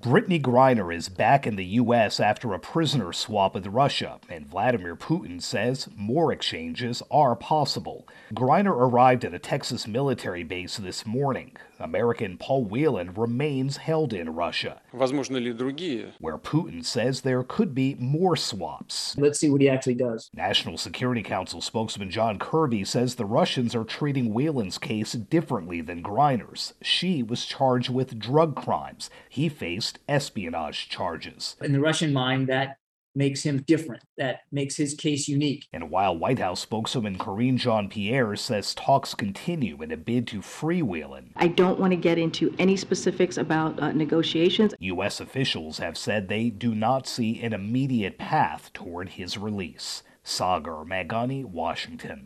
Brittany Griner is back in the U.S. after a prisoner swap with Russia, and Vladimir Putin says more exchanges are possible. Griner arrived at a Texas military base this morning. American Paul Whelan remains held in Russia, Возможно ли другие? where Putin says there could be more swaps. Let's see what he actually does. National Security Council spokesman John Kirby says the Russians are treating Whelan's case differently than Griner's. She was charged with drug crimes. He faced espionage charges. In the Russian mind, that makes him different. That makes his case unique. And while White House spokeswoman Karine Jean-Pierre says talks continue in a bid to free Whelan, I don't want to get into any specifics about negotiations. U.S. officials have said they do not see an immediate path toward his release. Sagar Meghani, Washington.